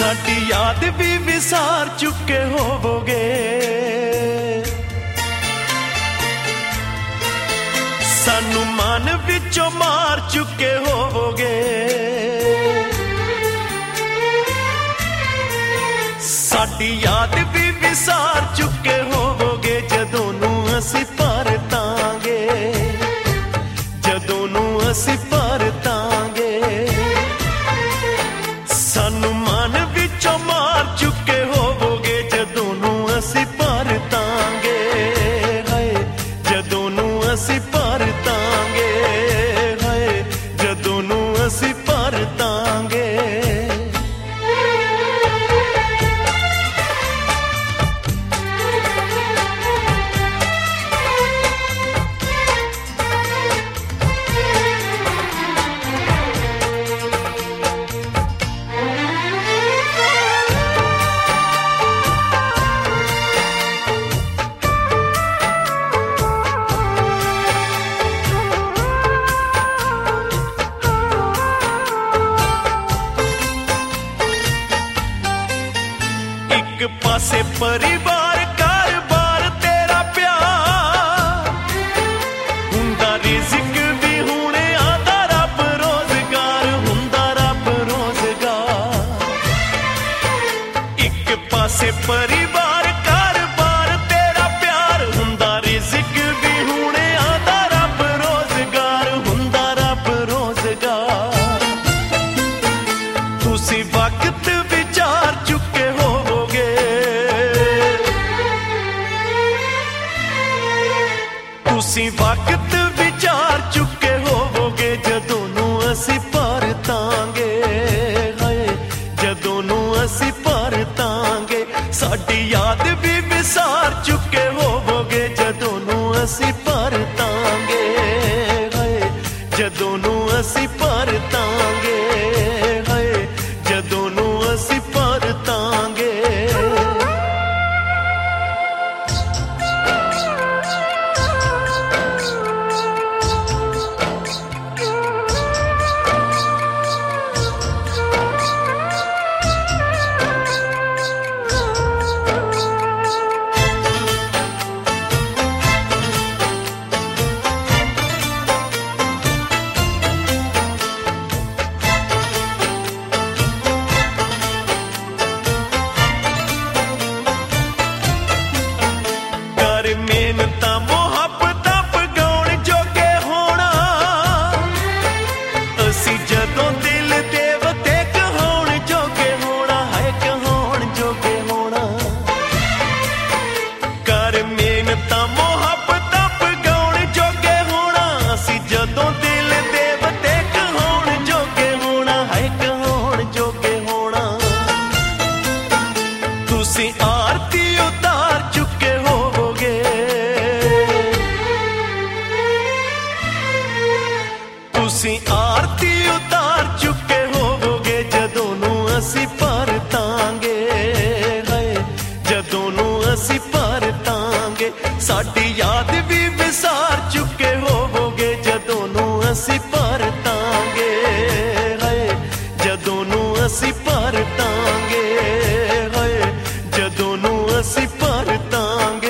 साडी याद भी विसार चुके होवोगे, सानू मन विचों मार चुके होवोगे। साडी याद भी विसार चुके होवोगे, जदों नू असीं परतांगे, जदों नू असीं परतांगे। सानू मन विचों मार चुके होवोगे, जदों नू असीं परतांगे। हाय जदों नू असीं परतांगे, हाय जदों नू असीं परतांगे। एक पासे परिवार घर-बार तेरा प्यार, हुंदा रिज़्क भी हुणे आंदा रब रोज़गार, हुंदा रब रोज़गार। एक पासे परिवार घर-बार तेरा प्यार, हुंदा रिज़्क भी हुणे आंदा रब रोज़गार, हुंदा रब रोज़गार। तुसीं वक्त विचार चुके हो, तुसीं वक्त विचार चुके होवोगे, जदों नू असीं परतांगे। हाय जदों नू असीं परतांगे। साडी याद भी विसार चुके होवोगे, जदों नू असीं परतांगे। हाय जदों नू असीं परतांगे, हाय जदों नू असीं परतांगे। मेहनता मुहब्बत पगाउण जोगे होना, असीं जदों दिल देवते कहाउण जोगे होना, है कहाउण जोगे होना। कर मेहनता मुहब्बत पगाउण जोगे होना, असीं जदों दिल देवते कहाउण जोगे होना, है कहाउण जोगे होना। तुसीं आरती उतार चुके होवोगे, तुसीं आरती उतार चुके होवोगे, जदों नू असीं परतांगे। हाय जदों नू असीं परतांगे। साडी याद भी विसार चुके होवोगे, जदों नू असीं परतांगे। हाय जदों नू असीं परतांगे, हाय जदों नू असीं परतांगे।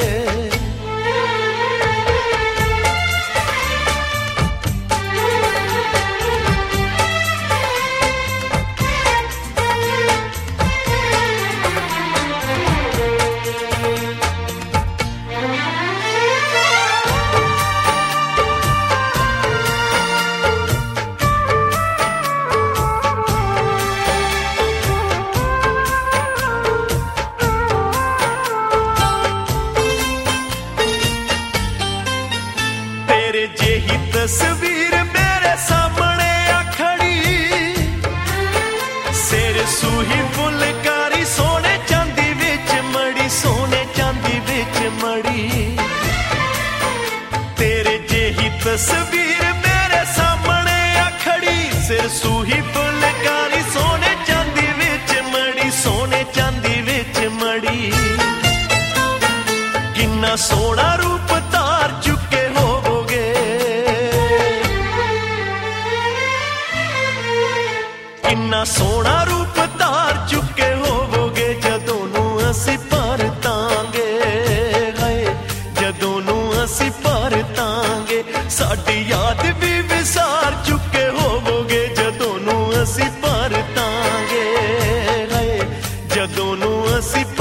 तेरे जेही तस्वीर मेरे सामने आ खड़ी, सिर सूही फुलकारी सोने चांदी विच मड़ी, सोने चांदी विच मड़ी। तेरे जेही तस्वीर मेरे सामने आ खड़ी, सिर सूही फुलकारी सोने चांदी विच मड़ी, सोने चांदी विच मड़ी। किन्ना सोहना रूप तार चुके होवोगे, किन्ना सोहना रूप तार चुके ਅਸੀਂ